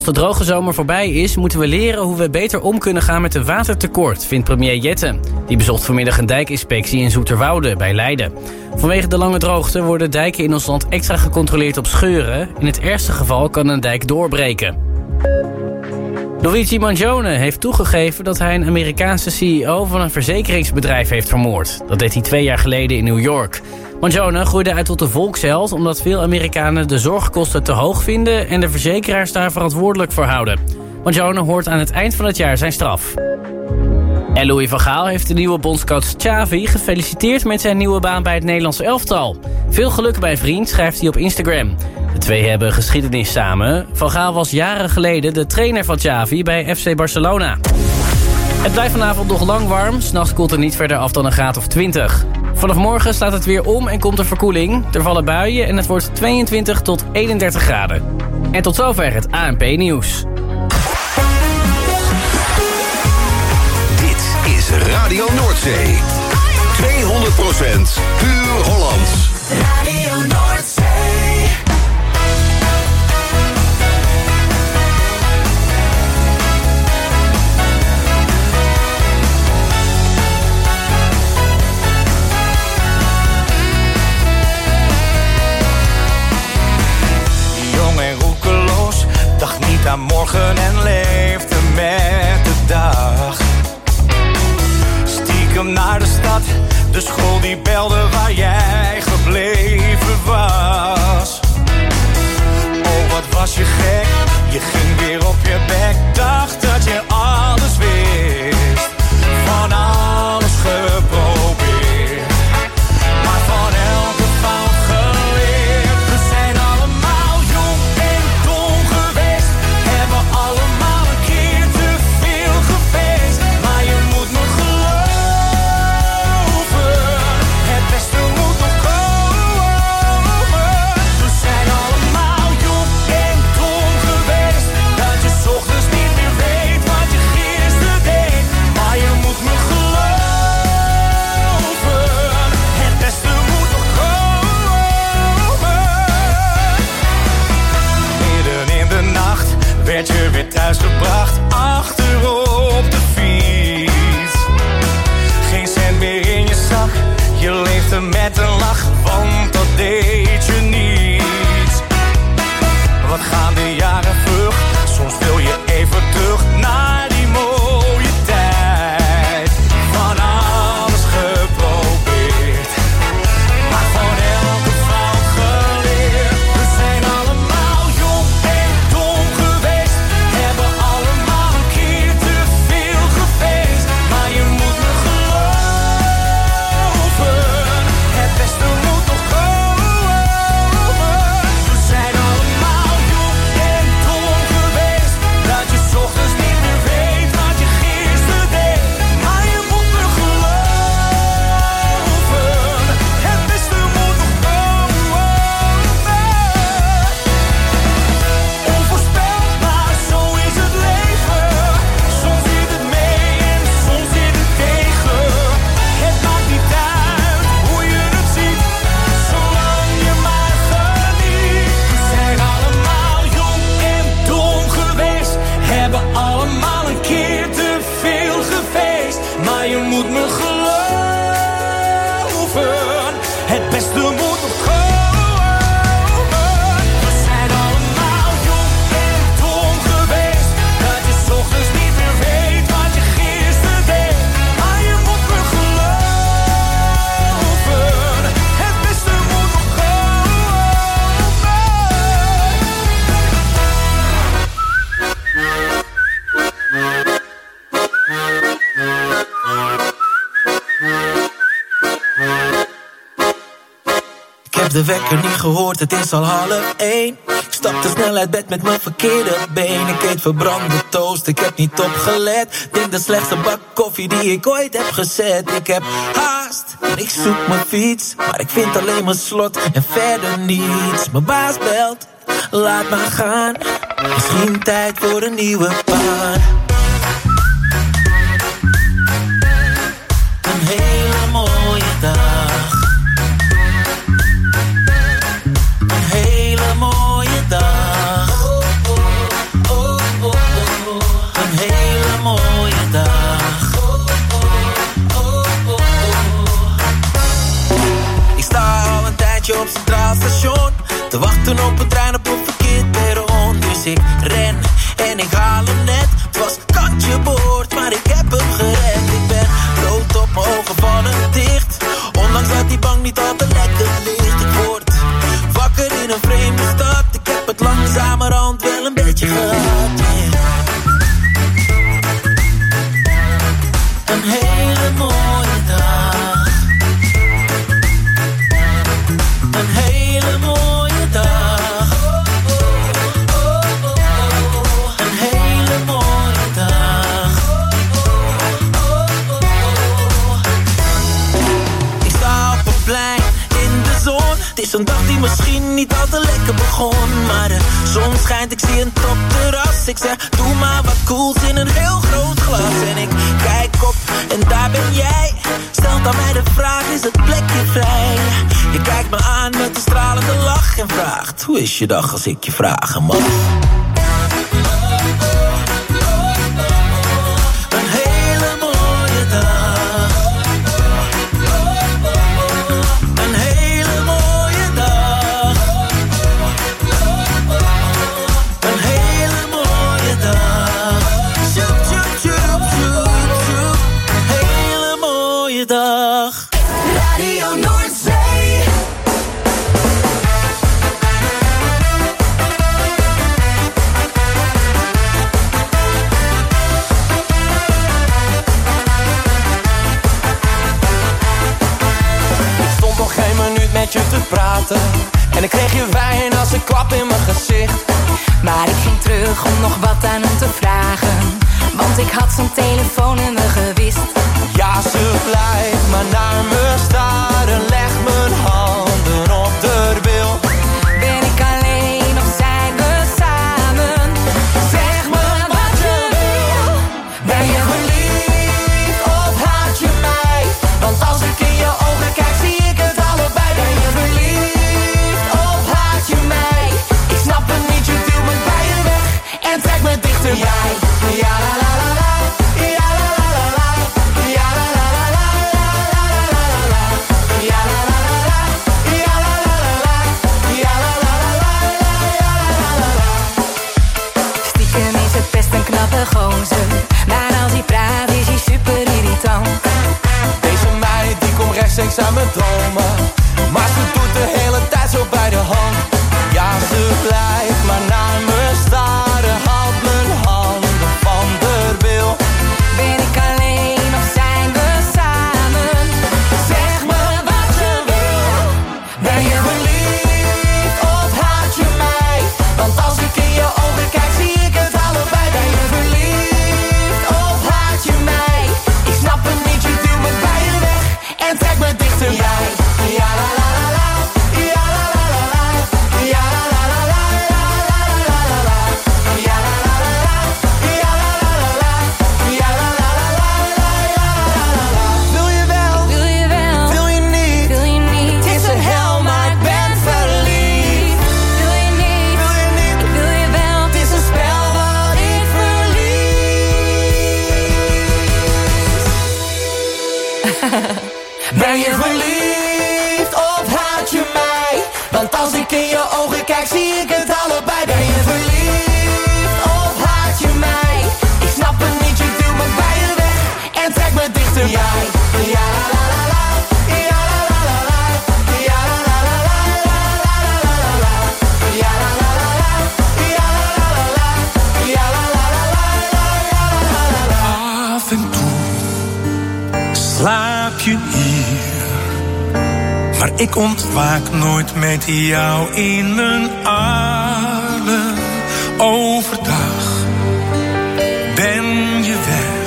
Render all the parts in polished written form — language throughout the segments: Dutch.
Als de droge zomer voorbij is, moeten we leren hoe we beter om kunnen gaan met een watertekort, vindt premier Jette. Die bezocht vanmiddag een dijkinspectie in Zoeterwoude bij Leiden. Vanwege de lange droogte worden dijken in ons land extra gecontroleerd op scheuren. In het ergste geval kan een dijk doorbreken. Luigi Mangione heeft toegegeven dat hij een Amerikaanse CEO van een verzekeringsbedrijf heeft vermoord. Dat deed hij 2 jaar geleden in New York. Mangione groeide uit tot de volksheld omdat veel Amerikanen de zorgkosten te hoog vinden en de verzekeraars daar verantwoordelijk voor houden. Mangione hoort aan het eind van het jaar zijn straf. En Louis van Gaal heeft de nieuwe bondscoach Xavi gefeliciteerd met zijn nieuwe baan bij het Nederlandse elftal. Veel geluk bij vriend, schrijft hij op Instagram. De twee hebben geschiedenis samen. Van Gaal was jaren geleden de trainer van Xavi bij FC Barcelona. Het blijft vanavond nog lang warm. 's Nachts koelt het niet verder af dan een graad of 20. Vanaf morgen slaat het weer om en komt er verkoeling. Er vallen buien en het wordt 22 tot 31 graden. En tot zover het ANP-nieuws. Dit is Radio Noordzee. 200% puur Hollands. Radio Noordzee. Dacht niet aan morgen en leefde met de dag. Stiekem naar de stad, de school die belde waar jij gebleven was. Oh, wat was je gek, je ging weer op je bek. Dacht dat je alles wist, van alles geprobeerd. Maar van elke fout geleerd. We zijn allemaal jong en dom geweest. Hebben allemaal een keer te veel gefeest. Maar je moet me geloven, het beste moet nog komen. We zijn allemaal jong en dom geweest. Dat je 's ochtends niet meer weet wat je gisteren deed. Maar je moet me geloven, het beste moet nog komen. Midden in de nacht werd je weer thuisgebracht, achterop de fiets. Geen cent meer in je zak, je leefde met een lach, want dat deed je niets. Wat gaan de jaren vlug, soms wil je even terug naar die mooie tijd. Van alles geprobeerd, maar van elke fout geleerd. We zijn allemaal jong en dom geweest. Hebben allemaal een keer te veel gefeest. Maar je moet me geloven, het beste moet nog komen. We zijn allemaal jong en dom geweest. Dat je 's ochtends niet meer weet wat je gisteren deed. Maar je moet me geloven, het beste moet nog komen. Onvoorspelbaar, zo is het leven. Soms zit het mee en soms zit het tegen. Het maakt niet uit hoe je het ziet, zolang je maar geniet. We zijn allemaal jong en dom geweest. Hebben allemaal een keer te veel gefeest. Maar je moet me geloven, het beste moet nog komen. We zijn allemaal jong en dom geweest. Dat je 's ochtends niet meer weet wat je gisteren deed. Maar je moet me geloven, het beste moet nog Ik heb de wekker niet gehoord, het is al 12:30. Ik stap te snel uit bed met mijn verkeerde been. Ik eet verbrande toast, ik heb niet opgelet. Denk de slechtste bak koffie die ik ooit heb gezet. Ik heb haast en ik zoek mijn fiets, maar ik vind alleen mijn slot en verder niets. Mijn baas belt, laat maar gaan. Misschien tijd voor een nieuwe baan. Een hele mooie dag. Een hele mooie dag. Oh, oh, oh. ik haal hem net. Het was kantje boord, maar ik heb hem gered. Ik ben rood op mijn ogen vallen dicht. Ondanks dat die bank niet al te lekker ligt. Ik word wakker in een vreemde stad. Ik heb het langzamerhand wel een beetje gehad, yeah. Een hele mooie dag. Een hele mooie dag. Een hele mooie dag. Ik sta op een plein in de zon. Het is een dag die misschien niet al te lekker begon. Maar de zon schijnt, ik zie een topterras. Ik zeg, doe maar wat cools in een heel groot glas. En ik kijk op en daar ben jij. Stelt aan mij de vraag, is het plekje vrij? Je kijkt me aan met een stralende lach en vraagt, hoe is je dag als ik je vragen mag? Een hele mooie dag. Een hele mooie dag. Een hele mooie dag. Sjoep, sjoep, sjoep, sjoep, sjoep. Een hele mooie dag. Radio Noordzee. Ik stond nog geen minuut met je te praten en ik kreeg je wijn als een klap in mijn gezicht. Maar ik ging terug om nog wat aan hem te vragen, want ik had zijn telefoon in me gewist. Ja, ze blijft maar naar me staren, leg mijn handen op de bil. Ben ik alleen of zijn we samen? Zeg me wat je wil. Ben je verliefd of haat je mij? Want als ik in je ogen kijk zie ik het allebei. Ben je verliefd of haat je mij? Ik snap het niet, je duwt me bij je weg en trekt me dichterbij. Ja, la la la la, ja la la la la, ja la la la la, ja la la la la, ja la la la la, ja la la la la, ja la la la la. Stiekem is het best een knappe gozer, maar als hij praat is hij super irritant. Deze meid die komt rechtstreeks aan mijn dromen, maar ze doet de hele tijd zo bij de hand. Ja, ze blijft maar naar me staren, haalt mijn handen van de wil. Ben ik alleen of zijn we samen? Zeg me wat je wil. Ben je verliefd of haat je mij? Want als ik in je ogen kijk zie ik het allebei. Ben je verliefd of haat je mij? Ik snap het niet, je duwt me bij je weg en trekt me dichterbij. Ja la la la la, ja la la la la, ja la la la la, ja la la la la, ja la la la la, ja la la la la, ja la la la la, ja la la la. Wil je wel? Wil je wel? Wil je niet? Wil je niet? Het is een hel, maar ik ben verliefd. Wil je niet? Wil je niet? Ik wil je wel. Het is een spel wat ik verlies. Ben je verliefd of haat je mij? Want als ik in je ogen kijk zie ik het allebei. Ben je verliefd of haat je mij? Ik snap het niet, je duwt me bij je weg en trekt me dichterbij. Ja la la la la, ja la la la la, ja la la la la, la la la la, ja la la la la, ja la la la la, ja la la la la, ja la la la. Af en toe slaap je hier, maar ik ontwaak nooit met jou in mijn armen. Overdag ben je weg,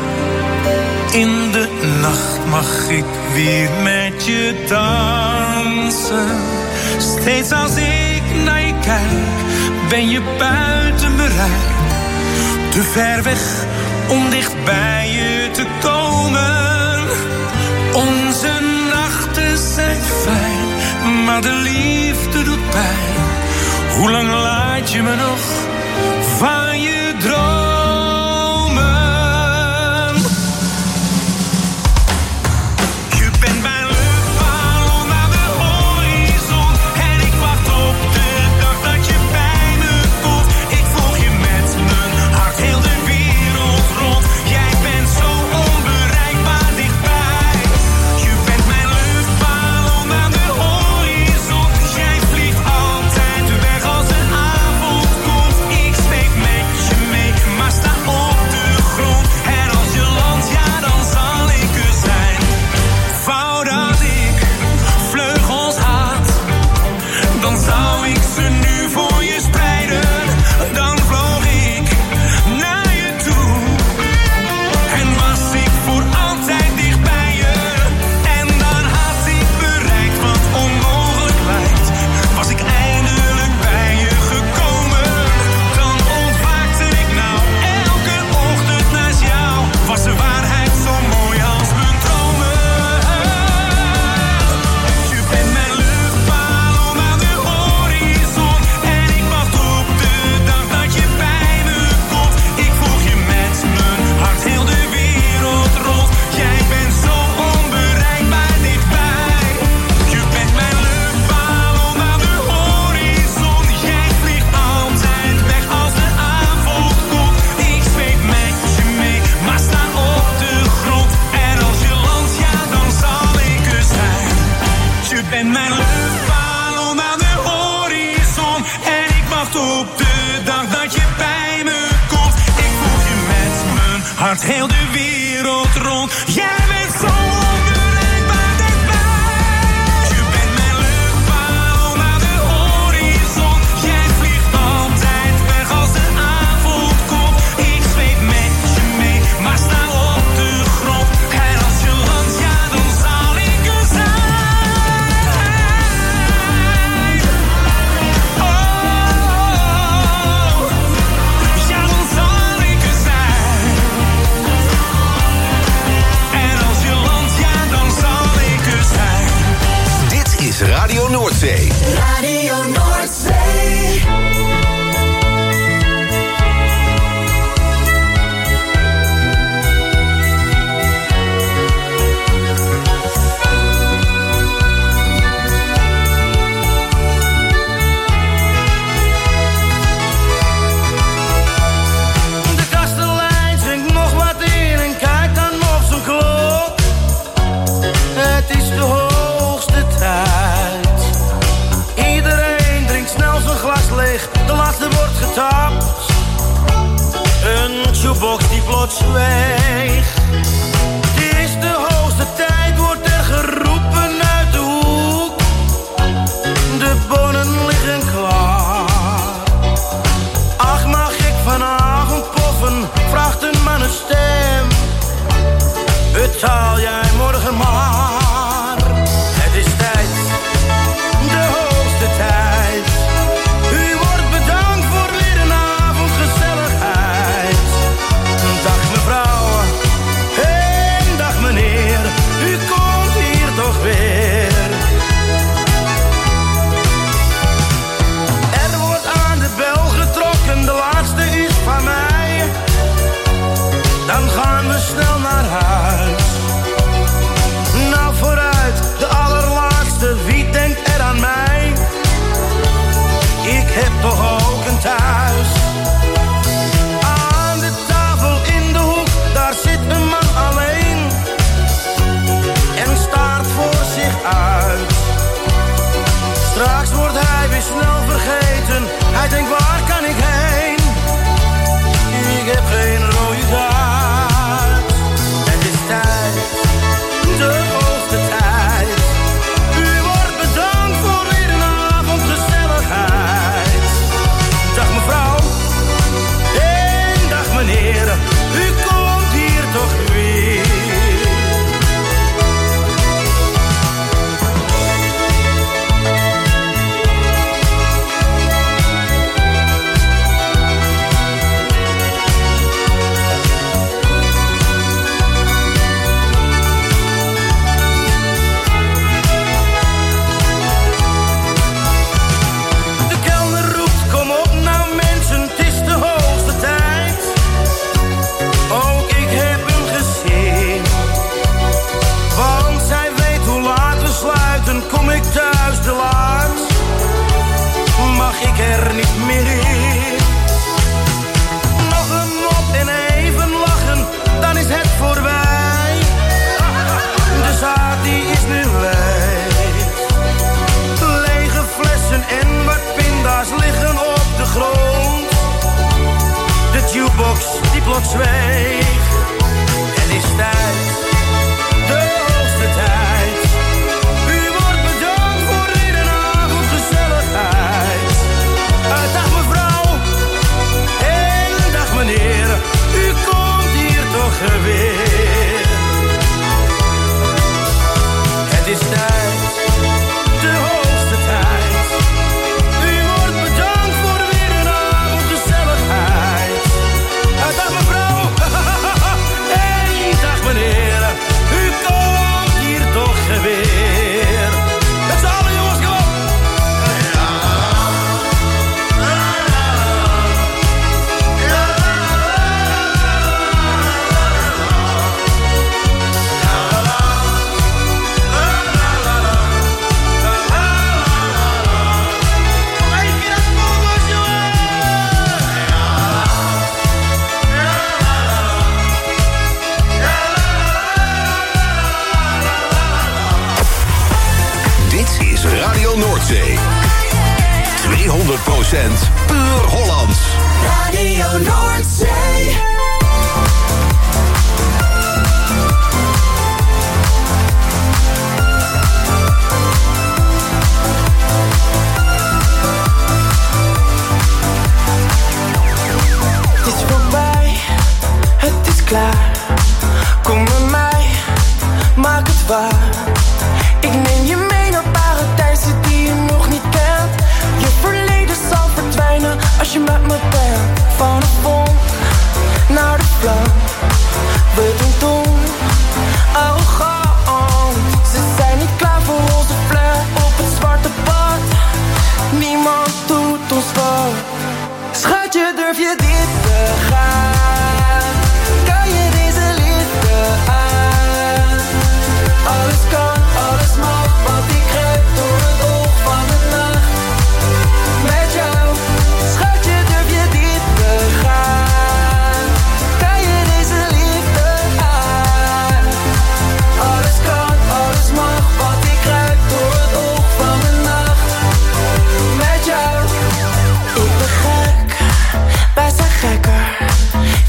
in de nacht mag ik weer met je dansen. Steeds als ik naar je kijk, ben je buiten bereik. Te ver weg om dicht bij je te komen. Onze nachten zijn fijn, maar de liefde doet pijn. Hoe lang laat je me nog van je dromen? Je bent mijn luchtballon aan de horizon en ik wacht op de dag dat je bij me komt. Ik volg je met mijn gaat heel de wereld rond. Jij bent zo onbereikbaar dichtbij. Je bent mijn luchtballon naar de horizon. Jij vliegt altijd weg als de avond komt. Ik zweef met je mee, maar sta op de grond. En als je landt, ja, dan zal ik er zijn. Oh, ja, dan zal ik er zijn. En als je landt, ja, dan zal ik er zijn. Dit is Radio Noordzee. Radio Noordzee. De kastelein zingt nog wat in en kijkt dan op zijn klok. Het is de hoogste tijd. Iedereen drinkt snel zijn glas leeg, de laatste wordt getapt. Een jukebox die plots zweegt. Het is de hoogste tijd, wordt er geroepen uit de hoek. De bonen liggen klaar. Ach, mag ik vanavond poffen, vraagt een man een stem. Betaal jij morgen maar. Het is tijd, de hoogste tijd. U wordt bedankt voor weer een avond gezelligheid. Dag mevrouw, en dag meneer, u komt hier toch weer. Er wordt aan de bel getrokken, de laatste is van mij. Dan gaan we snel naar huis. Nou vooruit, de allerlaatste, wie denkt er aan mij? Ik heb toch ook een thuis. Aan de tafel in de hoek, daar zit een man alleen. En staart voor zich uit. Straks wordt hij weer snel vergeten. Hij denkt, waar kan ik heen? Ik heb geen rode taart. Het is tijd, de hoogste tijd. U wordt bedankt voor weer een avond gezelligheid. Dag mevrouw, en dag meneer, u komt hier toch weer. De kelner roept, kom op nou mensen, het is de hoogste tijd. Ook ik heb hem gezien. Want zij weet hoe laat we sluiten, kom ik thuis te laat. Mag ik er niet meer in. Nog een mop en even lachen, dan is het voorbij. De zaak die is nu leeg. Lege flessen en wat pinda's liggen op de grond. De jukebox die plots zweeg. Het is tijd, de hoogste tijd. U wordt bedankt voor weer een avond gezelligheid. Dag mevrouw, en dag meneer, u komt hier toch weer. Het is tijd, de hoogste tijd. U wordt bedankt voor weer een avond gezelligheid. Dag mevrouw, en dag meneer,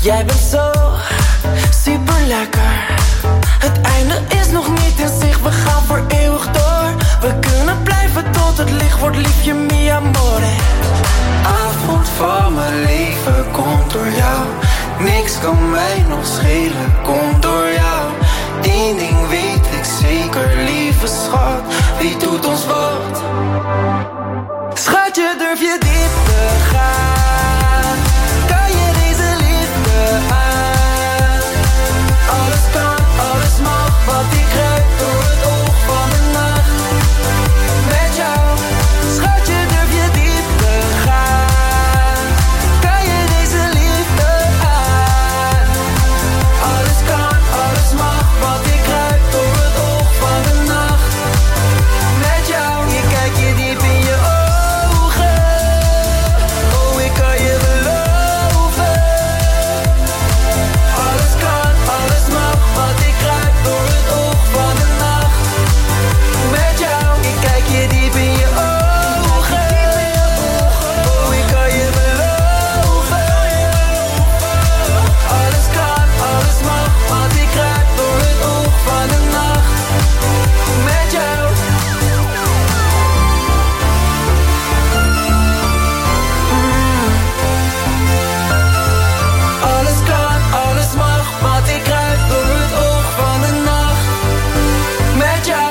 Jij bent zo super lekker. Het einde is nog niet in zicht, we gaan voor eeuwig door. We kunnen blijven tot het licht wordt, liefje mi amore. Avond van mijn leven komt door jou. Niks kan mij nog schelen, komt door jou. Eén ding weet ik zeker, lieve schat, wie doet ons wat? Schatje, durf je diep te gaan? Kan je deze liefde aan? Alles kan, alles mag, wat ik ruik door het oog van de nacht. Met jou, schatje, durf je diep te gaan? Kan je deze liefde aan? Alles kan, alles mag, wat ik ruik door het oog van de nacht. Met jou, ik kijk je diep in je ogen. Oh, ik kan je beloven. Alles kan, alles mag, wat ik ruik door het oog van de nacht. Met jou, ik kijk je diep in je ogen. Oh, ik kan je beloven. Alles kan, alles mag, wat ik ruik door het oog van de nacht. Met jou. Alles kan, alles mag, wat ik ruik door het oog van de nacht. Met jou.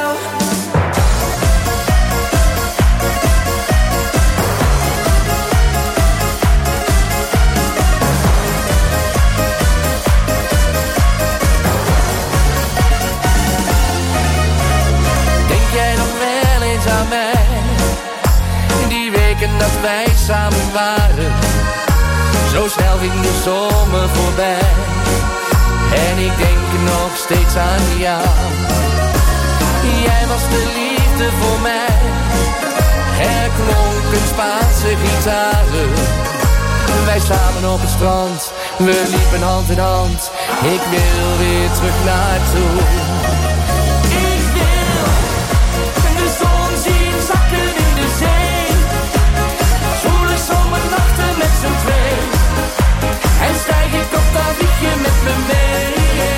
Denk jij nog wel eens aan mij? Die weken dat wij samen waren. Zo snel ging de zomer voorbij. En ik denk nog steeds aan jou. Jij was de liefde voor mij. Er klonken Spaanse gitaren. Wij samen op het strand. We liepen hand in hand. Ik wil weer terug naartoe. Ik wil de zon zien zakken in de zee. Zwoele zomernachten met z'n twee. En stijg ik op, dan vlieg je met me mee.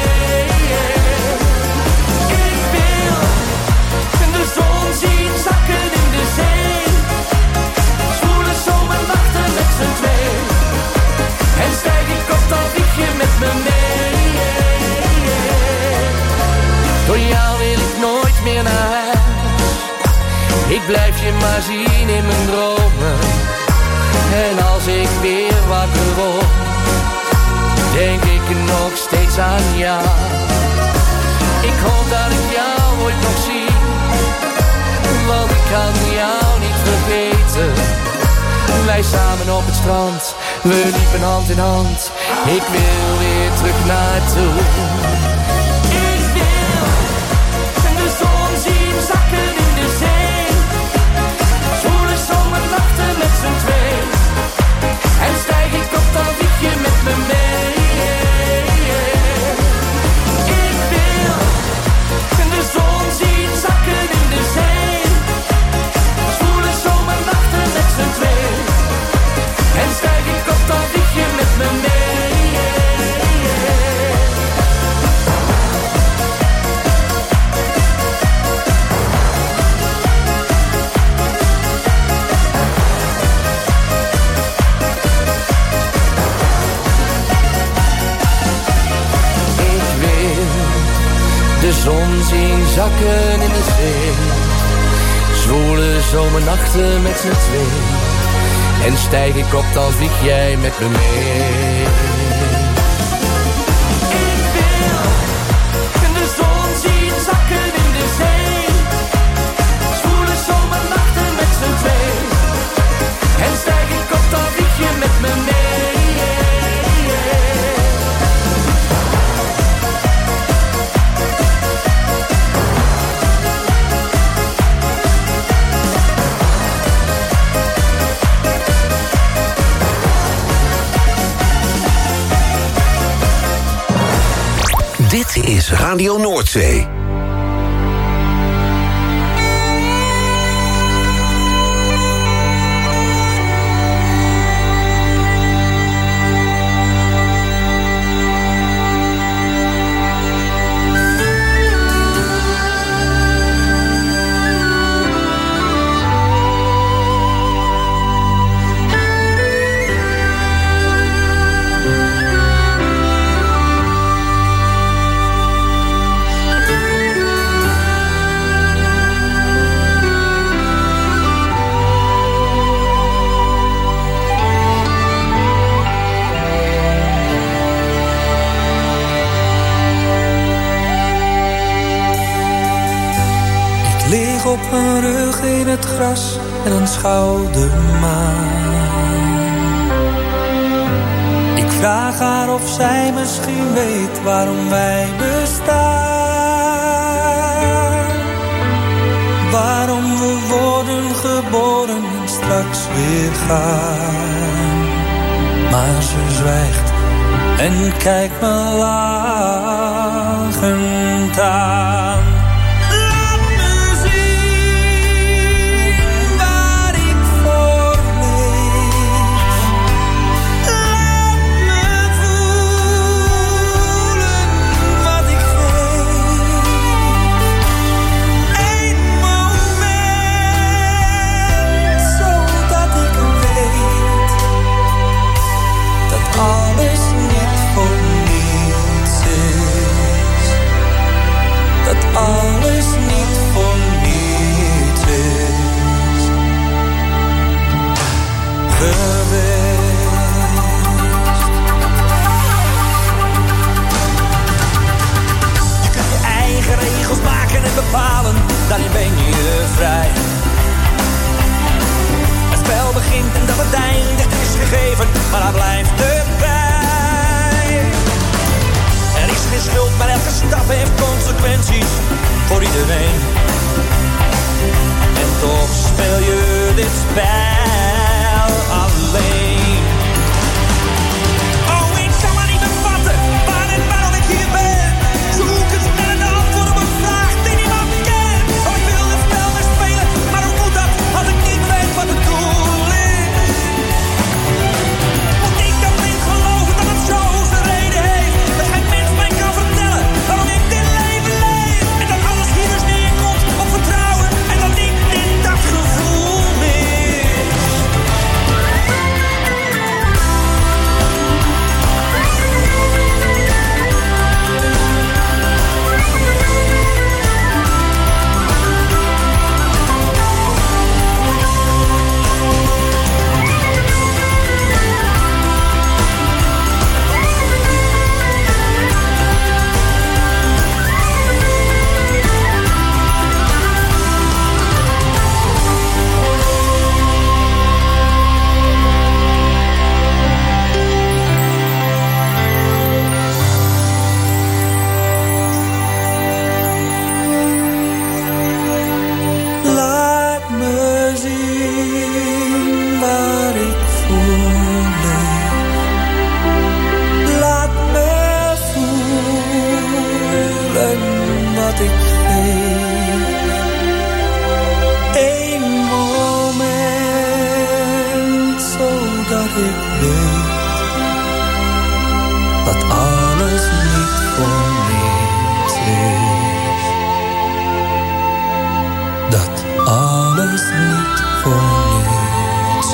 Ik wil de zon zien zakken in de zee. Zwoele zomernachten met z'n twee. En stijg ik op, dan vlieg je met me mee. Door jou wil ik nooit meer naar huis. Ik blijf je maar zien in mijn dromen. En als ik weer wakker word, denk ik nog steeds aan jou. Ik hoop dat ik jou ooit nog zie, want ik kan jou niet vergeten. Wij samen op het strand, we liepen hand in hand. Ik wil weer terug naartoe. Ik wil de zon zien zakken in de zee. Zwoele zomernachten met z'n twee. En stijg ik op, dan vlieg je met me mee. Ik wil de zon zien zakken in de zee. Zwoele zomernachten met z'n twee. En stijg ik op, dan vlieg je met me mee. De zon zien zakken in de zee. Zwoele zomernachten met z'n twee. En stijg ik op, dan vlieg jij met me mee. Ik wil de zon zien zakken in de zee. Zwoele zomernachten met z'n twee. En stijg ik op, dan vlieg je met me mee. Dit is Radio Noordzee. op mijn rug in het gras en aanschouw de maan. Ik vraag haar of zij misschien weet waarom wij bestaan. Waarom we worden geboren en straks weer gaan. Maar ze zwijgt en kijkt me lachend aan. Laat me zien waar ik voor leef. Laat me voelen wat ik geef. Eén moment, zodat ik weet dat alles niet voor niets is. Dat alles niet voor niets is geweest. Je kunt je eigen regels maken en bepalen, daarin ben je vrij. Het spel begint en dat het eindigt is gegeven, maar daar blijft erbij. Er is geen schuld, maar elke stap heeft consequenties voor iedereen. En toch speel je dit spel alleen. Oh, ik kan maar niet bevatten waar en waarom ik hier ben. Zoek eens naar een antwoord op een vraag die niemand kent. Oh, ik wil het spel weer spelen, maar hoe moet dat als ik niet weet wat het doel is? Moet ik dan blind geloven dat het zo zijn reden heeft? Dat geen mens mij kan vertellen waarom ik dit leven leef. En dat alles hier dus neerkomt op vertrouwen en dat ik dit dat gevoel mis. Laat me zien waar ik voor leef. Laat me voelen wat ik geef. Eén moment, zodat ik weet dat alles niet voor niets is. Dat alles niet voor niets is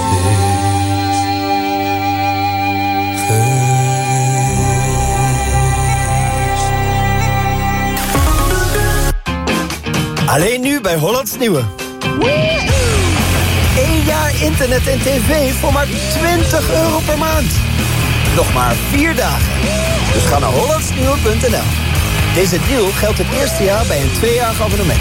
geweest. Alleen nu bij Hollands Nieuwe. 1 jaar internet en tv voor maar €20 per maand. Nog maar 4 dagen. Dus ga naar hollandsnieuwe.nl. Deze deal geldt het eerste jaar bij een 2-jarig abonnement.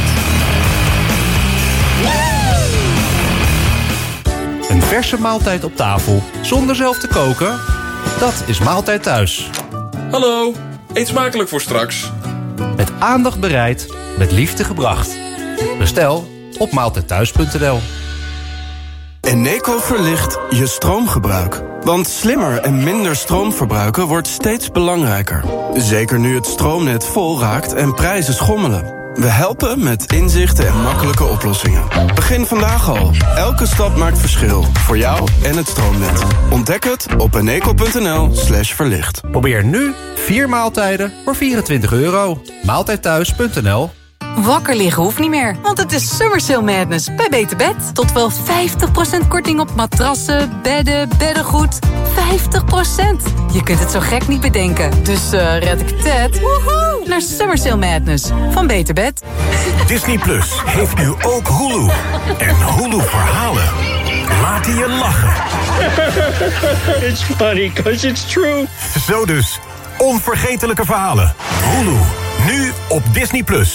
Een verse maaltijd op tafel, zonder zelf te koken? Dat is Maaltijd Thuis. Hallo, eet smakelijk voor straks. Met aandacht bereid, met liefde gebracht. Bestel op maaltijdthuis.nl. Eneco verlicht je stroomgebruik. Want slimmer en minder stroom verbruiken wordt steeds belangrijker. Zeker nu het stroomnet vol raakt en prijzen schommelen. We helpen met inzichten en makkelijke oplossingen. Begin vandaag al. Elke stap maakt verschil. Voor jou en het stroomnet. Ontdek het op eneco.nl/verlicht. Probeer nu 4 maaltijden voor €24. Maaltijdthuis.nl. Wakker liggen hoeft niet meer, want het is Summer Sale Madness bij Beter Bed. Tot wel 50% korting op matrassen, bedden, beddengoed. 50%! Je kunt het zo gek niet bedenken. Dus red ik het woehoe, naar Summer Sale Madness van Beter Bed. Disney Plus heeft nu ook Hulu. En Hulu verhalen laten je lachen. It's funny because it's true. Zo dus, onvergetelijke verhalen. Hulu, nu op Disney Plus.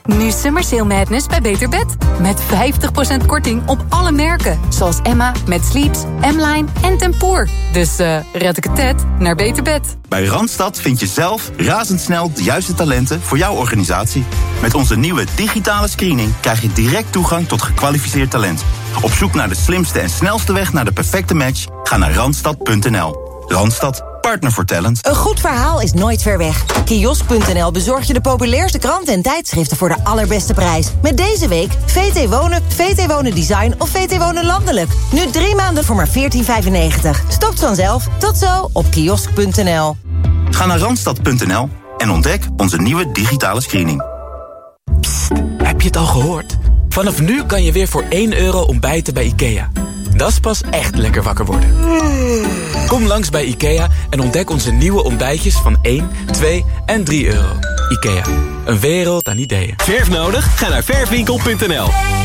Nu Summer Sale Madness bij Beter Bed. Met 50% korting op alle merken. Zoals Emma, Met Sleeps, M-Line en Tempoor. Dus red ik het net naar Beter Bed. Bij Randstad vind je zelf razendsnel de juiste talenten voor jouw organisatie. Met onze nieuwe digitale screening krijg je direct toegang tot gekwalificeerd talent. Op zoek naar de slimste en snelste weg naar de perfecte match? Ga naar Randstad.nl. Randstad, partner voor talent. Een goed verhaal is nooit ver weg. Kiosk.nl bezorgt je de populairste kranten en tijdschriften voor de allerbeste prijs. Met deze week VT Wonen, VT Wonen Design of VT Wonen Landelijk. Nu 3 maanden voor maar €14,95. Stopt vanzelf. Tot zo op kiosk.nl. Ga naar Randstad.nl en ontdek onze nieuwe digitale screening. Psst, heb je het al gehoord? Vanaf nu kan je weer voor €1 ontbijten bij IKEA. Dat is pas echt lekker wakker worden. Kom langs bij IKEA en ontdek onze nieuwe ontbijtjes van 1, 2 en €3. IKEA, een wereld aan ideeën. Verf nodig? Ga naar verfwinkel.nl.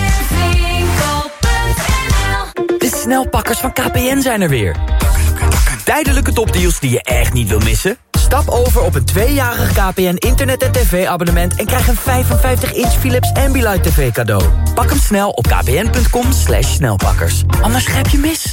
De snelpakkers van KPN zijn er weer. Tijdelijke topdeals die je echt niet wil missen? Stap over op een 2-jarig KPN internet- en tv-abonnement... en krijg een 55-inch Philips Ambilight TV cadeau. Pak hem snel op kpn.com/snelpakkers. Anders grijp je mis.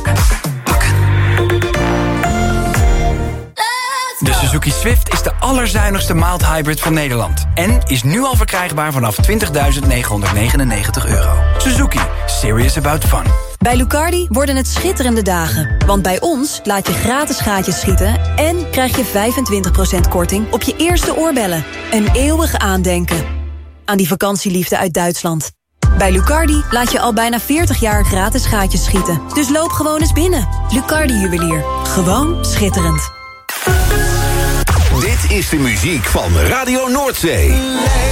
De Suzuki Swift is de allerzuinigste mild hybrid van Nederland. En is nu al verkrijgbaar vanaf €20.999. Suzuki. Serious about fun. Bij Lucardi worden het schitterende dagen. Want bij ons laat je gratis gaatjes schieten... en krijg je 25% korting op je eerste oorbellen. Een eeuwig aandenken aan die vakantieliefde uit Duitsland. Bij Lucardi laat je al bijna 40 jaar gratis gaatjes schieten. Dus loop gewoon eens binnen. Lucardi Juwelier. Gewoon schitterend. Dit is de muziek van Radio Noordzee. Leef,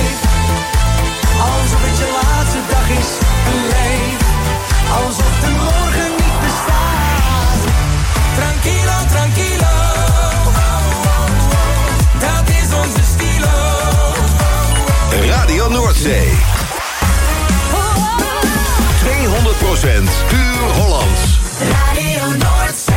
alsof het je laatste dag is. Leef, alsof de morgen niet bestaat. Tranquilo, tranquilo. Dat is onze stilo. Radio Noordzee. 200% puur Hollands. Radio Noordzee.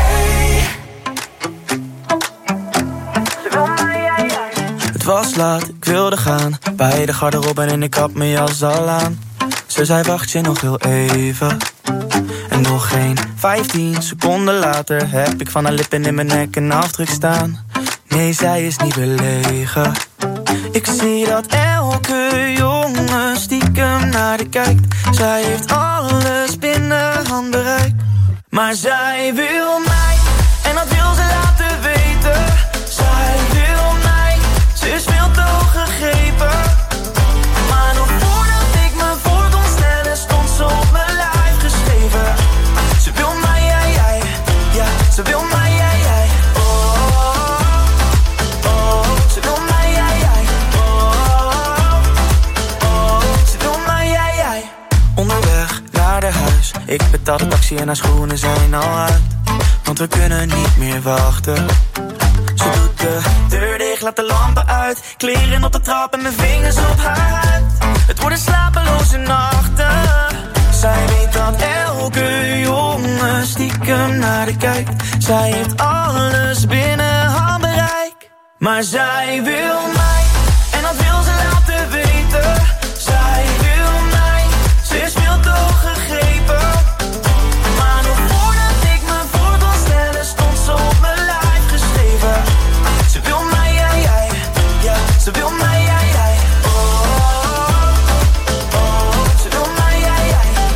Het was laat, ik wilde gaan. Bij de garderobe en ik had mijn jas al aan. Ze zei wacht je nog heel even. En nog geen 15 seconden later heb ik van haar lippen in mijn nek een afdruk staan. Nee, zij is niet belegen. Ik zie dat elke jongen stiekem naar de kijkt. Zij heeft alles binnen handbereik. Maar zij wil mij, en dat wil ze laten weten. Zij wil mij, ze is veel te hoog gegrepen. Maar nog voordat ik me voor kon stellen, stond ze op mijn lijf geschreven. Ze wil mij, jij, ja, ze wil mij, jij. Ze wil mij, jij. Ze wil mij, jij. Onderweg naar de huis, ik betaal de taxi en haar schoenen zijn al uit. Want we kunnen niet meer wachten. Ze doet de deur dicht, laat de lampen uit. Kleren op de trap en mijn vingers op haar huid. Het worden slapeloze nachten. Zij weet dat elke jongen stiekem naar de kijkt. Zij heeft alles binnen handbereik. Maar zij wil mij, en dat wil ze laten weten. Zij wil mij, ze is veel te hoog gegrepen. Maar nog voordat ik me voor kon stellen, stond ze op mijn lijf geschreven. Ze wil mij, jij, ja, ze wil mij, jij. Ze wil mij, jij.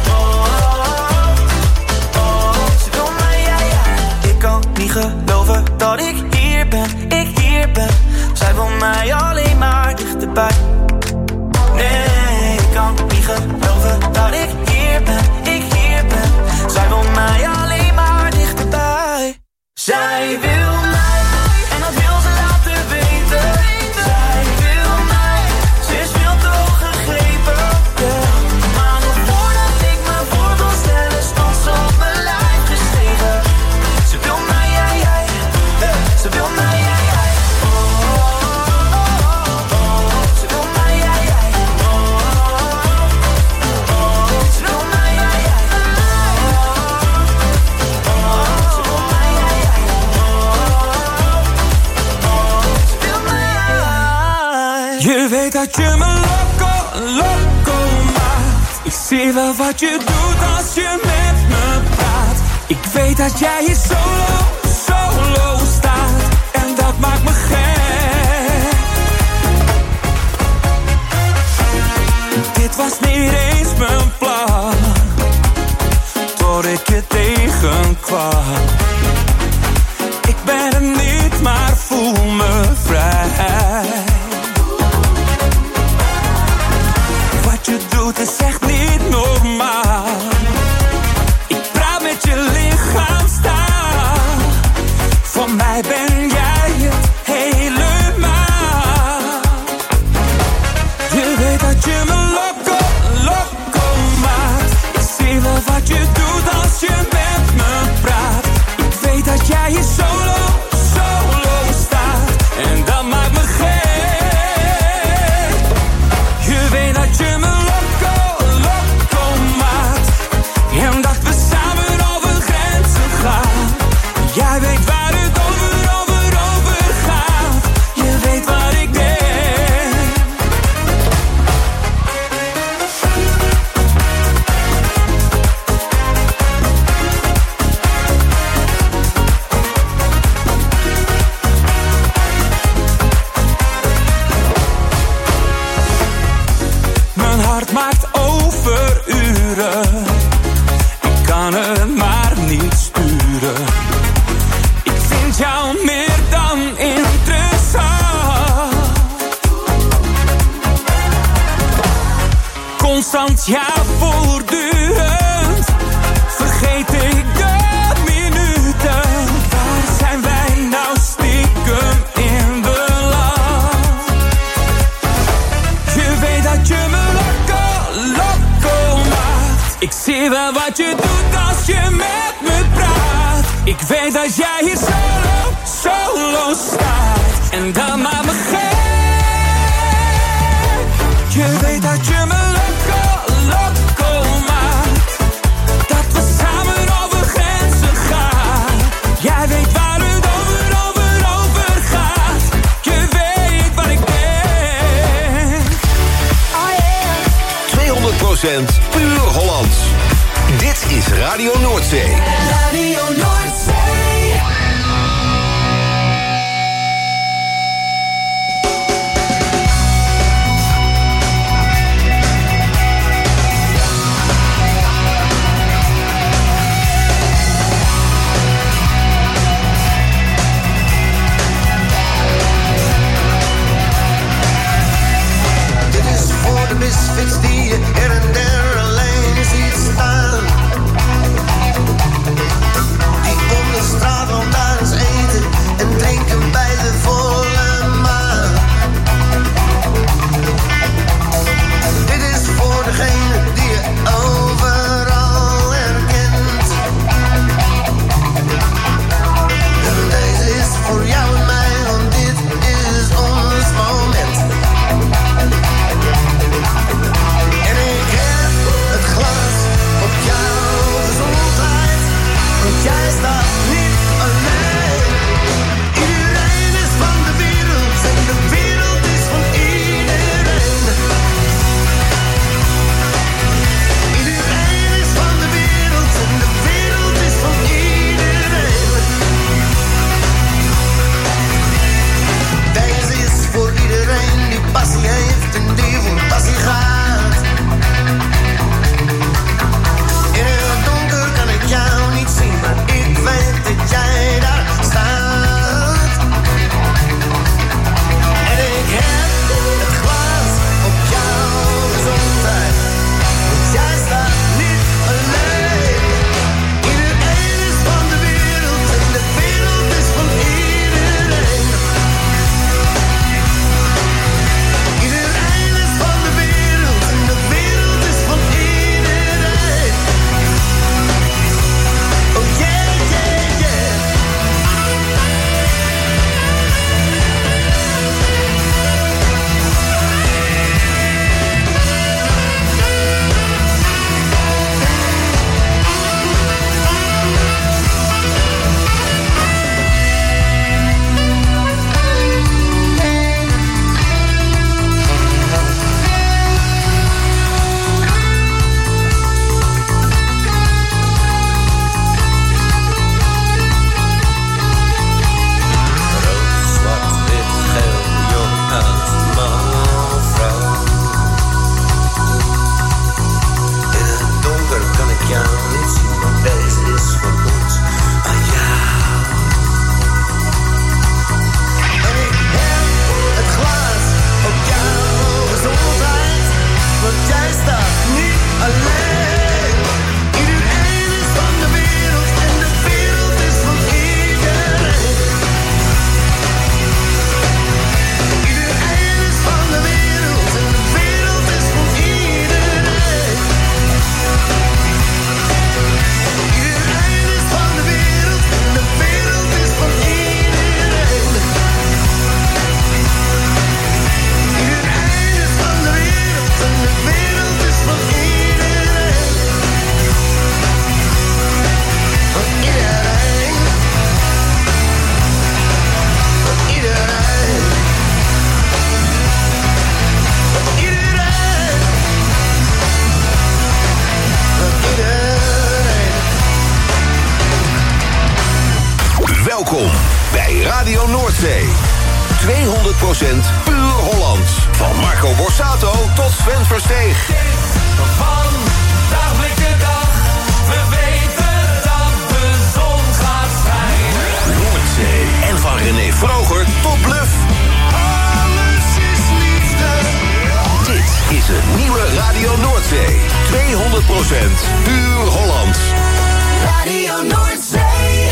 Ze wil mij, jij. Ik kan niet geloven dat ik hier ben. Zij wil mij alleen maar dichterbij. Nee, ik kan niet geloven dat ik hier ben. Zij wil mij alleen maar dichterbij. Zij wil mij, en dat wil ze laten weten. Zij wil mij, ze is veel te hoog gegrepen. Yeah. Maar nog voordat ik me voor kon stellen, stond ze op mijn lijf geschreven. Ze wil mij, jij. Ze wil mij, jij. Je weet dat je me loco loco maakt. Ik zie wel wat je doet als je met me praat. Ik weet dat jij hier solo staat. En dat maakt me gek. Dit was niet eens mijn plan, tot ik je tegenkwam. Ik ben er niet, maar voel me vrij. Wat je doet is echt niet normaal. Ik praat met je lichaamstaal. Voor mij ben jij het helemaal. Je weet dat je me loco maakt. Ik zie wel wat je doet als je met me praat. Ik weet dat jij hier solo staat. En dat maakt me gek. Je weet dat je me loco maakt. En dat we samen over grenzen gaan. Jij weet waar het over gaat. Je weet wat ik denk. Mijn hart maakt overuren. Ik kan het maar niet sturen. Ik vind jou meer dan interessant. Constant, ja, voortdurend. Vergeet ik de minuten. Waar zijn wij nou stiekem in beland? Je weet dat je me loco maakt. Ik zie wel wat je doet als je met me praat. Ik weet dat jij hier solo staat. En dat maakt me gek. Je weet dat je me loco maakt. Dat we samen over grenzen gaan. Jij weet waar het over gaat. Je weet wat ik denk. Oh yeah. 200% puur Hollands. Dit is Radio Noordzee. Radio Noordzee. Dit is voor de misfits die je her en der alleen ziet staan. Die puur Hollands. Van Marco Borsato tot Sven Versteeg. Vandaag blijkt de dag, we weten dat de zon gaat schijnen. Noordzee. En van René Vroger tot Bluff. Alles is liefde. Dit is het nieuwe Radio Noordzee. 200% puur Hollands. Radio Noordzee.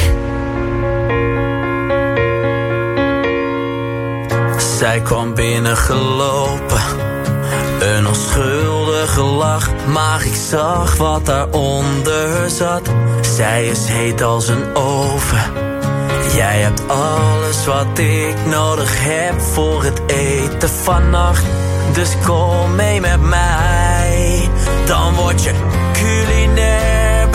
Zij kwam binnen gelopen, een onschuldige lach, maar ik zag wat daaronder zat. Zij is heet als een oven. Jij hebt alles wat ik nodig heb voor het eten vannacht. Dus kom mee met mij, dan word je culinair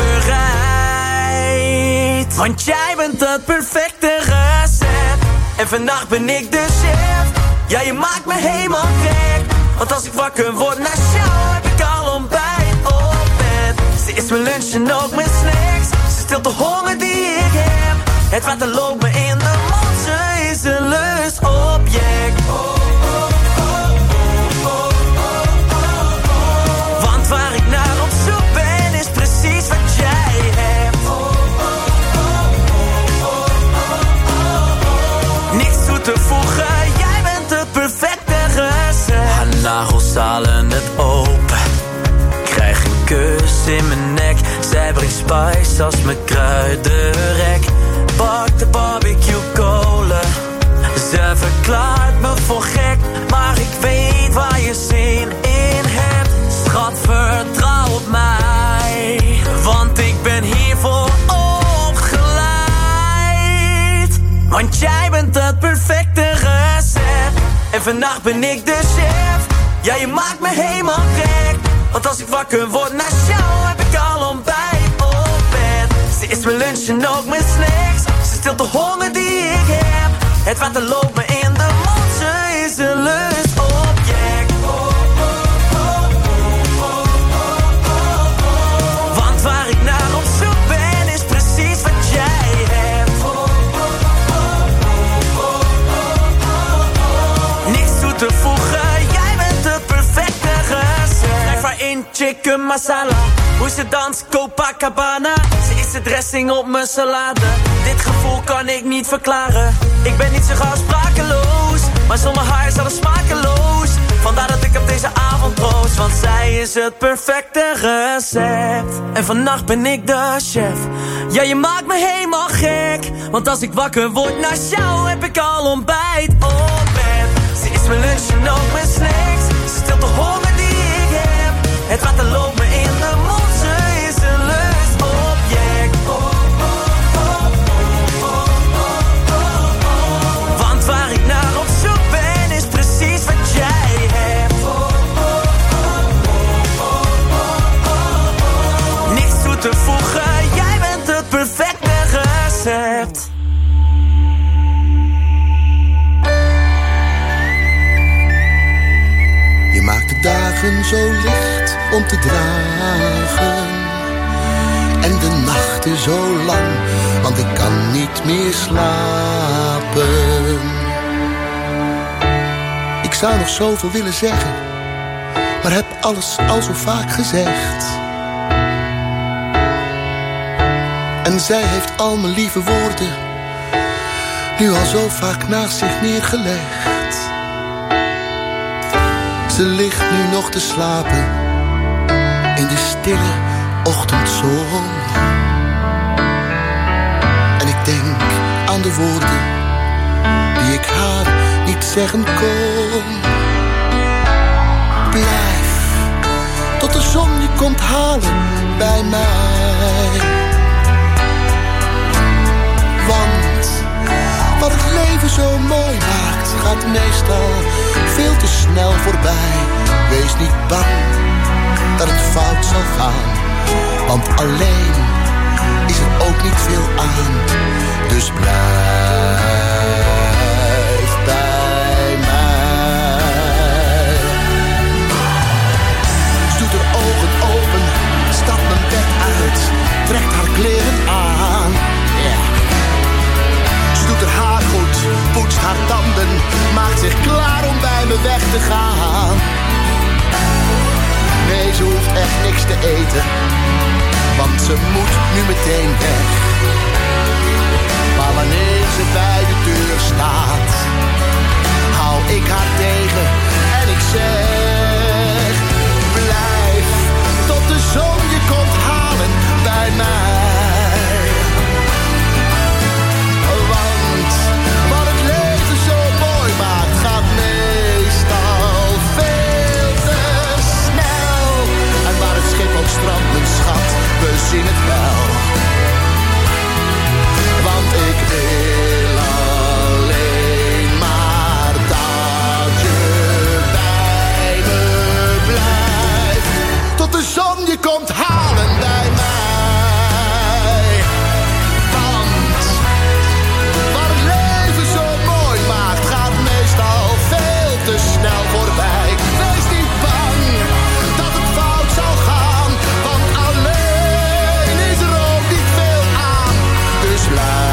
bereid. Want jij bent het perfecte recept. En vannacht ben ik de chef. Ja, je maakt me helemaal gek. Want als ik wakker word na jou, heb ik al ontbijt op bed. Ze is mijn lunch en ook mijn snacks. Ze stilt de honger die ik heb. Het water loopt me in de mond. Ze is een lustobject. Want waar ik naar op zoek ben, is precies wat jij hebt. Niks toe te voegen, jij bent het perfecte recept. Haar nagels halen het open. Krijg een kus in mijn nek. Zij brengt spice als mijn kruidenrek. Pak de barbecue kolen. Ze verklaart me voor gek, maar ik weet waar je zin in hebt. Schat, vertrouw op mij, want ik ben hiervoor opgeleid. Want jij bent het perfecte recept. En vannacht ben ik de chef. Ja, je maakt me helemaal gek. Want als ik wakker word na jou, heb ik al ontbijt op bed. Ze is mijn lunch en ook mijn snacks. Ze stilt de honger die ik heb. Het water loopt me in de mond. Ze is een lustobject. Want waar ik naar op zoek ben, is precies wat jij hebt. Niks toe te voegen, jij bent het perfecte recept. Krijg maar in chicken masala. Hoe ze danst, Copacabana. Ze is de dressing op mijn salade. Dit gevoel kan ik niet verklaren. Ik ben niet zo gauw sprakeloos, maar zonder haar is alles smakeloos. Vandaar dat ik op deze avond proost, want zij is het perfecte recept. En vannacht ben ik de chef. Ja, je maakt me helemaal gek. Want als ik wakker word na jou, heb ik al ontbijt op bed. Ze is mijn lunch en ook mijn snacks. Ze stilt de honger die ik heb. Het water loopt me in de mond. Ze is een lustobject. Want waar ik naar op zoek ben, is precies wat jij hebt. Niks toe te voegen, jij bent het perfecte recept. Je maakt de dagen zo licht om te dragen. En de nachten zo lang, want ik kan niet meer slapen. Ik zou nog zoveel willen zeggen, maar heb alles al zo vaak gezegd. En zij heeft al mijn lieve woorden nu al zo vaak naast zich neergelegd. Ze ligt nu nog te slapen in de stille ochtendzon. En ik denk aan de woorden die ik haar niet zeggen kon. Blijf tot de zon je komt halen bij mij. Want wat het leven zo mooi maakt, gaat meestal veel te snel voorbij. Wees niet bang dat het fout zal gaan, want alleen is er ook niet veel aan. Dus blijf bij mij. Ze doet haar ogen open, stapt mijn bed uit, trekt haar kleren aan. Ze doet haar haar goed, poetst haar tanden, maakt zich te gaan. Nee, ze hoeft echt niks te eten, want ze moet nu meteen weg. Maar wanneer ze bij de deur staat, hou ik haar tegen en ik zeg: blijf tot de zon je komt halen bij mij. Want wat het leven zo mooi maakt, gaat meestal veel te snel. En waar het schip ook strandt, mijn schat, we zien het wel. Want ik wil alleen maar dat je bij me blijft. Tot de zon je komt halen bij mij. Want wat het leven zo mooi maakt, gaat meestal veel te snel voorbij. Wees niet bang dat het fout zal gaan, want alleen is er ook niet veel aan. Dus blijf.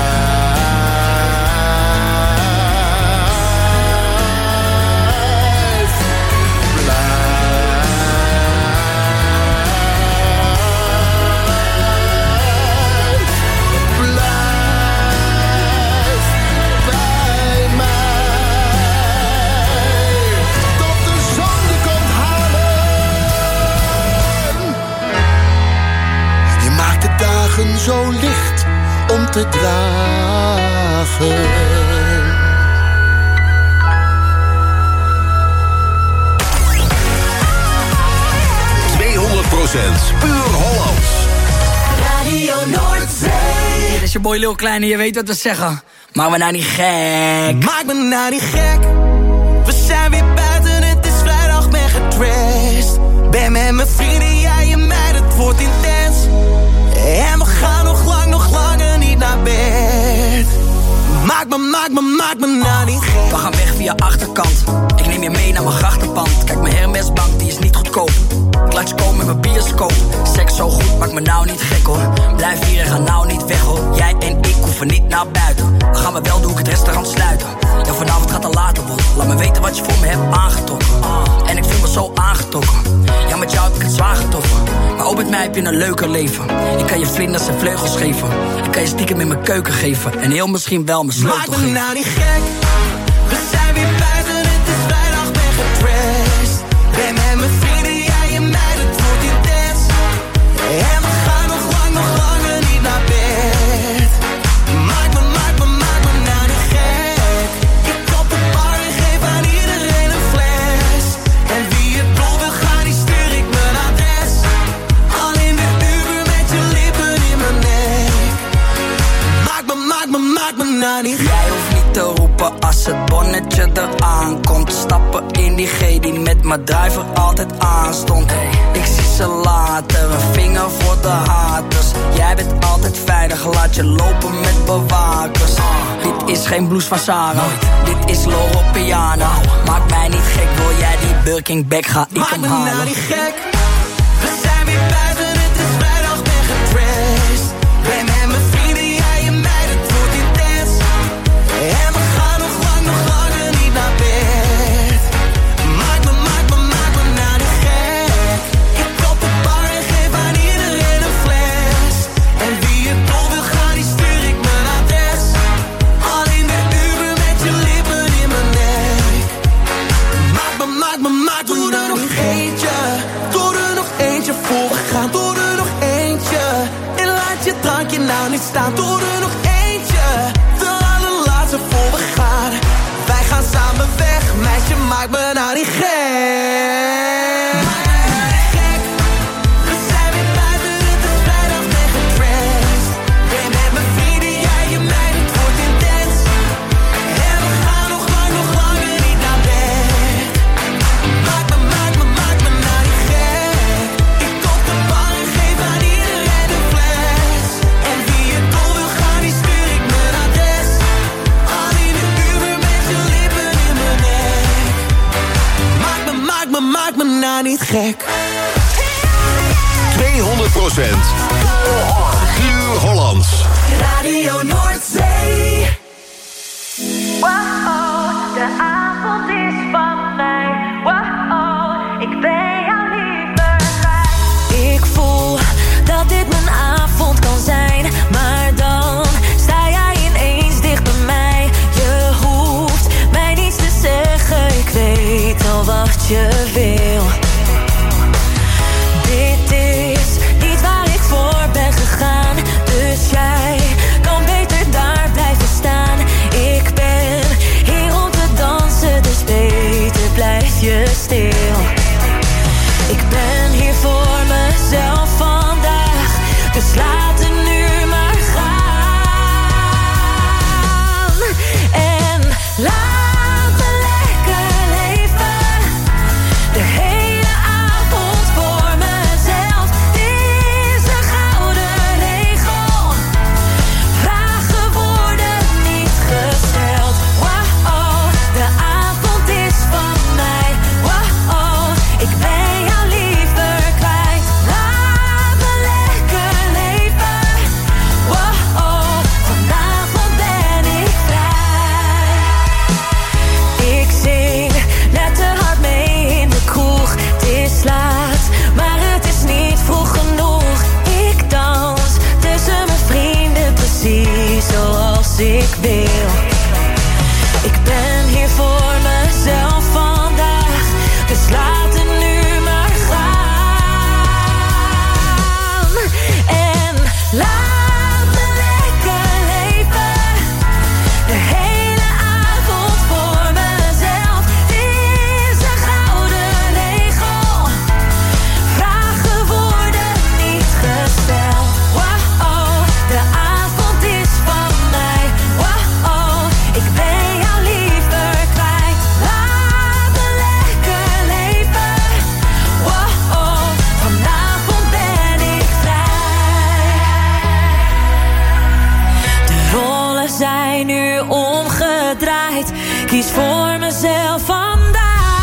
Zo licht om te dragen. Puur Hollands. Radio Noordzee. Dit is je boy Lil Kleine, je weet wat we zeggen. Maak me nou niet gek. Maak me nou niet gek. We zijn weer buiten, het is vrijdag, ben getrashed. Ben met mijn vrienden, jij en mij, het wordt intens. En we gaan nog langer niet naar bed. Maak me nou niet gek. We gaan weg via achterkant. Ik neem je mee naar mijn grachtenpand. Kijk, mijn Hermesbank, die is niet goedkoop. Ik laat je komen met mijn bioscoop. Seks zo goed, maak me nou niet gek hoor. Blijf hier en ga nou niet weg hoor. Jij en ik hoeven niet naar buiten. Dan gaan we wel, doe ik het restaurant sluiten. Ja, vanavond gaat het later worden. Laat me weten wat je voor me hebt aangetrokken. En ik voel me zo aangetrokken. Ja, met jou heb ik het zwaar getroffen. Maar ook met mij heb je een leuker leven. Ik kan je vlinders en vleugels geven. Ik kan je stiekem in mijn keuken geven. En heel misschien wel mijn sleutel geven. Maak me nou niet gek. We zijn weer buiten, het is vrijdag, ben getrashed. Ben met mijn vrienden, jij en mij, het wordt intens. En we gaan nog langer niet naar bed. Maak me nou niet gek. Ik op de bar en geef aan iedereen een fles. En wie het blok wil gaan, die stuur ik mijn adres. Al in de Uber met je lippen in mijn nek. Maak me nou niet gek. Jij hoeft niet te roepen als het bonnetje eraan komt. Stappen in die G die met mijn driver altijd aanstond. Ik zie ze later, een vinger voor de haters. Jij bent altijd veilig, laat je lopen met bewakers. Dit is geen blues van Sarah, dit is Loro Piana. Maak mij niet gek, wil jij die Birkin bag, ga ik hem halen. Maak me nou niet gek. We zijn weer buiten, het is vrijdag, ben getrashed. Ben met mijn vrienden, jij en mij, het wordt intens. En we gaan nog langer niet naar bed. Maak me nou niet gek. Ik op de bar en geef aan iedereen een fles. En wie het blok wil gaan, die stuur ik mijn adres. Al in de Uber met je lippen in mijn nek. Maak me doe er nog eentje. Doe er nog eentje voor we gaan. Doe er nog eentje. En laat je drankje nou niet staan. Doe er nog eentje. De allerlaatste voor we gaan. Wij gaan samen weg. Meisje, maak me nou niet gek. We zijn weer buiten, het is vrijdag, ben getrashed. Ben met mijn vrienden, jij en mij, het wordt intens. En we gaan nog langer niet naar bed. Maak me nou niet gek. Ik op de bar en geef aan iedereen een fles. En wie het dol wil gaan, die stuur ik mijn adres. Al in de Uber met je lippen in mijn nek. Maak me nou niet gek. 200% Puur Hollands. Radio Noordzee. Wow, de avond is van mij. je wil. Dit is niet waar ik voor ben gegaan, dus jij kan beter daar blijven staan. Ik ben hier om te dansen, dus beter blijf je stil. Ik ben hier voor mezelf vandaag, dus laat het nu maar gaan. En laat me lekker leven, de hele avond voor mezelf. Het is een gouden regel, vragen worden niet gesteld. Wow, de avond is van mij. Wow, ik ben jou liever kwijt. Laat me lekker leven. Wow, vanavond ben ik vrij. Ik zing net te hard mee in de kroeg. Het is laat, maar het is niet vroeg genoeg. Ik dans tussen mijn vrienden precies zoals ik wil. Ik ben hier voor mezelf vandaag, dus laat het nu maar gaan. En laat me lekker leven, de hele avond voor mezelf. Het is een gouden regel, vragen worden niet gesteld. Wow, de avond is van mij. Wow, ik ben jou liever kwijt. Laat me lekker leven. Wow, vanavond ben ik vrij. De rollen zijn nu omgedraaid. Kies voor mezelf vandaag.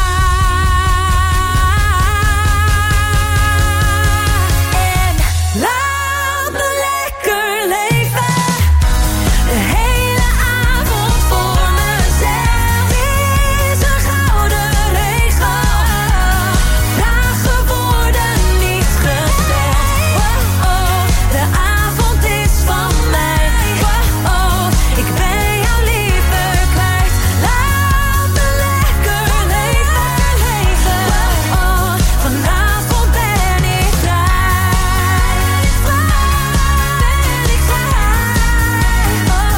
En laat me lekker leven, de hele avond voor mezelf. Is een gouden regel, vragen worden niet gesteld. Wow, de avond is van mij. Wow, ik ben jou liever kwijt. Laat me lekker leven. Wow, vanavond ben ik vrij. Ben ik vrij.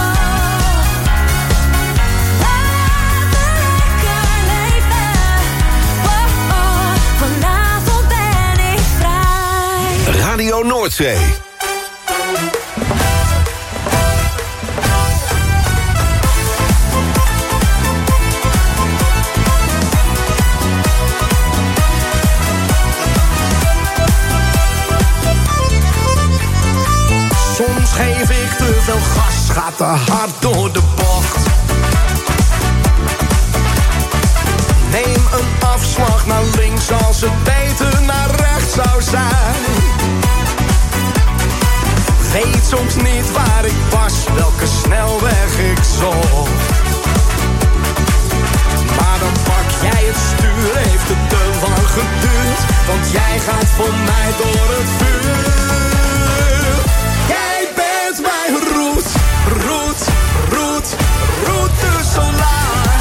Laat me lekker leven. Wow, vanavond ben ik vrij. Radio Noordzee. Soms geef ik te veel gas, gaat te hard door de bocht. Neem een afslag naar links als het beter naar rechts zou zijn. Weet soms niet waar ik was, welke snelweg ik zocht. Maar dan pak jij het stuur, heeft het te lang geduurd. Want jij gaat voor mij door het vuur. Jij bent mijn route, route, route, route solar.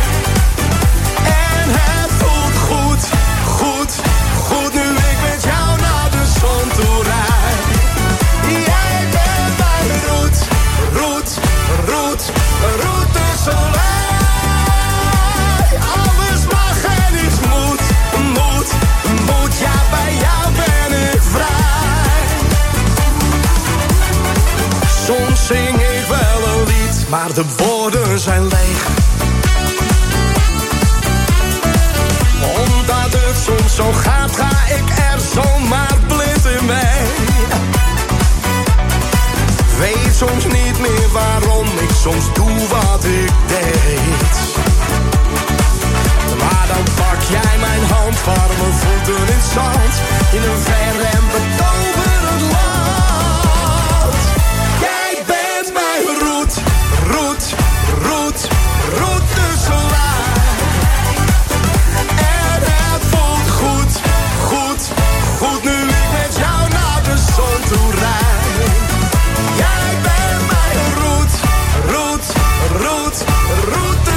En het voelt goed, goed, goed nu ik met jou naar de zon toe rijd. Jij bent mijn route, route, route, route solar. Alles mag en niets moet, moet, moet. Ja, bij jou ben ik vrij. Soms zing ik wel een lied, maar de woorden zijn leeg. Omdat het soms zo gaat, ga ik er zomaar blind in mee. Weet soms niet meer waarom ik soms doe wat ik deed. Maar dan pak jij mijn hand, warme voeten in het zand. In een ver en betoverend land. Jij bent mijn route, route, route, route solar. En het voelt goed, goed, goed nu ik met jou naar de zon toe rijd. Jij bent mijn route, route, route, route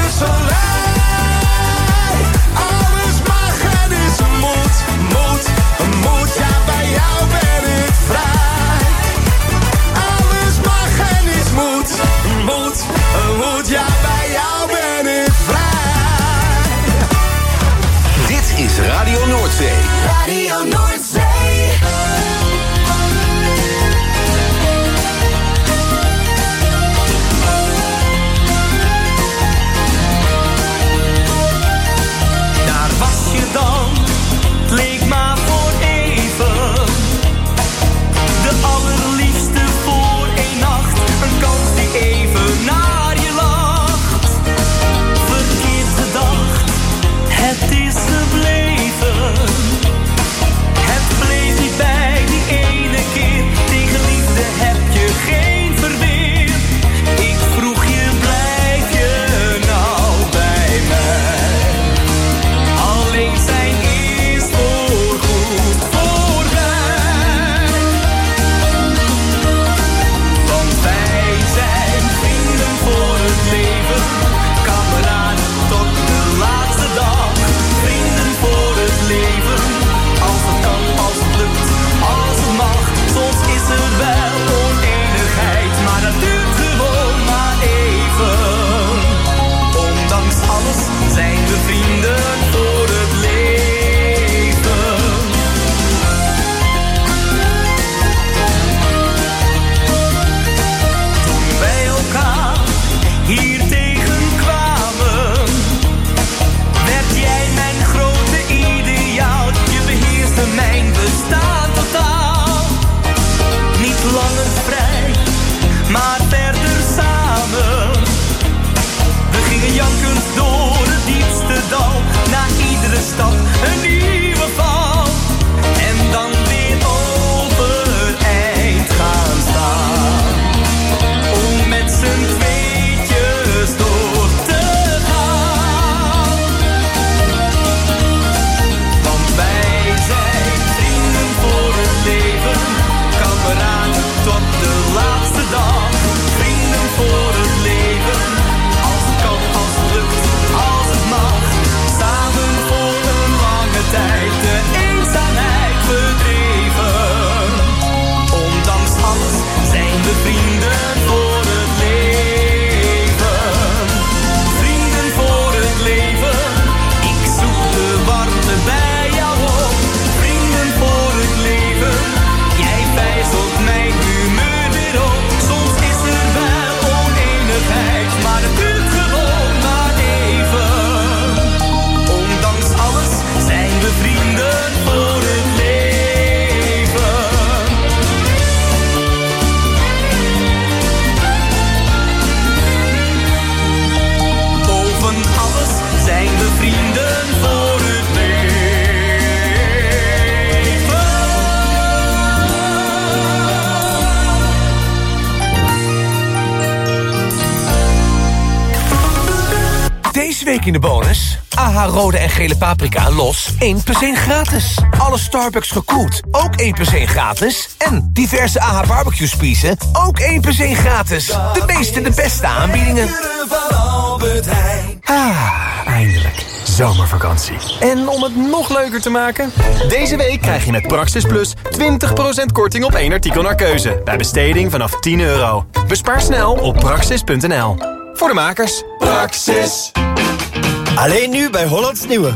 koffiemachinebonus. AH rode en gele paprika los. 1 + 1 gratis. Alle Starbucks gekoeld. Ook 1 + 1 gratis. En diverse AH barbecue spiezen. Ook 1 + 1 gratis. De meeste, de beste aanbiedingen. Eindelijk. Zomervakantie. En om het nog leuker te maken... Deze week krijg je met Praxis Plus 20% korting op 1 artikel naar keuze. Bij besteding vanaf €10. Bespaar snel op praxis.nl. Voor de makers. Praxis. Alleen nu bij Hollands Nieuwe.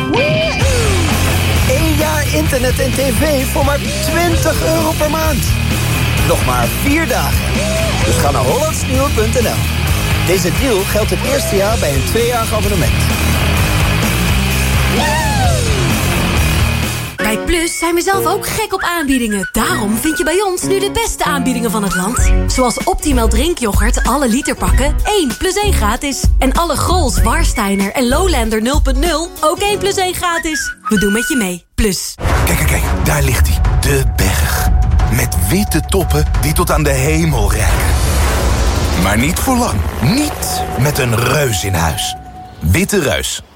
1 jaar internet en tv voor maar €20 per maand. Nog maar 4 dagen. Dus ga naar hollandsnieuwe.nl. Deze deal geldt het eerste jaar bij een 2-jarig abonnement. Bij Plus zijn we zelf ook gek op aanbiedingen. Daarom vind je bij ons nu de beste aanbiedingen van het land. Zoals Optimal drinkyoghurt, alle literpakken, 1 + 1 gratis. En alle Grols, Warsteiner en Lowlander 0.0, ook 1 + 1 gratis. We doen met je mee. Plus. Kijk, daar ligt hij. De berg. Met witte toppen die tot aan de hemel reiken. Maar niet voor lang. Niet met een reus in huis. Witte Reus.